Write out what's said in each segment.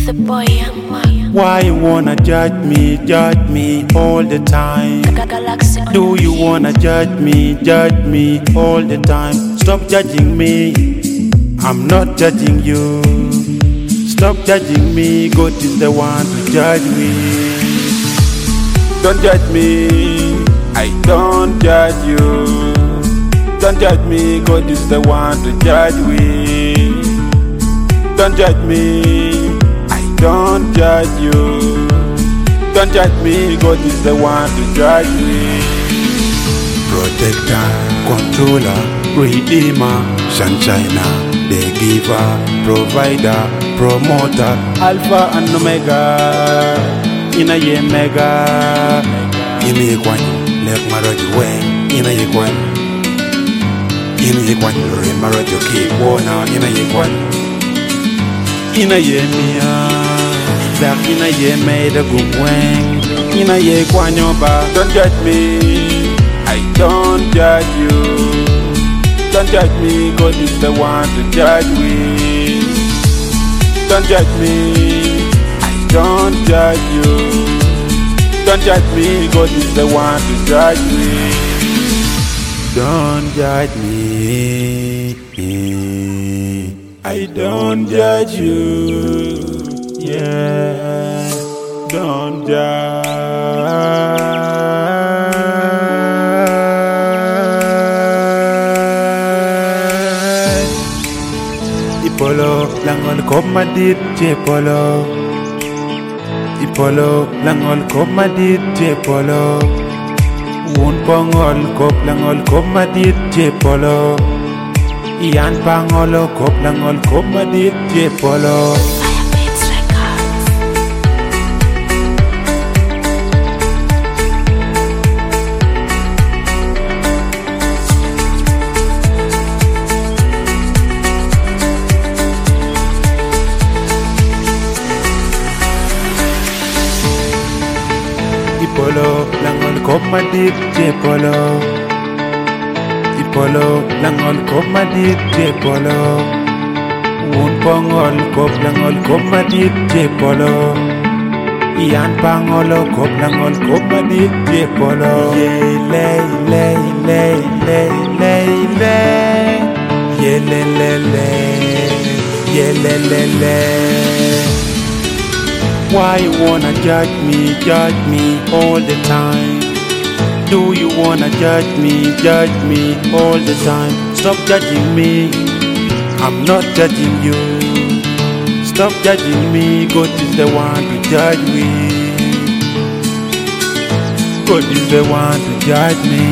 the boy Young Man. Why you wanna judge me all the time? Galaxy. Do you wanna judge me all the time? Stop judging me, I'm not judging you. Stop judging me, God is the one to judge me. Don't judge me, I don't judge you. Don't judge me, God is the one to judge me. Don't judge me, I don't judge you. Don't judge me, God is the one to judge me. Protector, controller, redeemer, sunshiner, the giver, provider, promoter, alpha and omega, ina ye mega. Ina ye kwanyu, lek maraji weng, ina ye kwanyu. Ina ye kwanyu, re maraji kibona, ina ye kwanyu. Ina ye mia, dak ina ye made a good weng, ina ye kwanyu ba. Don't judge me, I don't judge you. Don't judge me, God is the one to judge me. Don't judge me, I don't judge you. Don't judge me, God is the one to judge me. Don't judge me, I don't judge you. Yeah, don't judge. Ipolo langol komadit jepolo. Ipolo langol komadit jepolo. Un pangol kop langol komadit jepolo. Ian pangolo kop langol komadit jepolo. Firebeats Records. Ipolo langol komadit jepolo. Ipolo langol komadit jepolo. Un pangol kop langol komadit jepolo. Ian pangolo kop langol komadit jepolo. Yele le le le le le. Yele le le. Yele le le. Why you wanna judge me all the time? Do you wanna judge me all the time? Stop judging me, I'm not judging you. Stop judging me, God is the one to judge me. God is the one to judge me.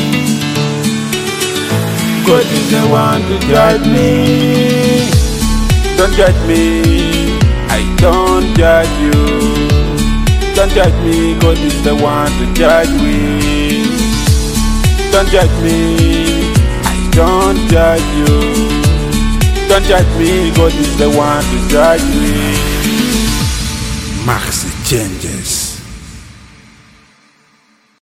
God is the one to judge me. Don't judge me, I don't judge you. Don't judge me, God is the one to judge me. Don't judge me, I don't judge you. Don't judge me, God is the one to judge me. Maxi changes.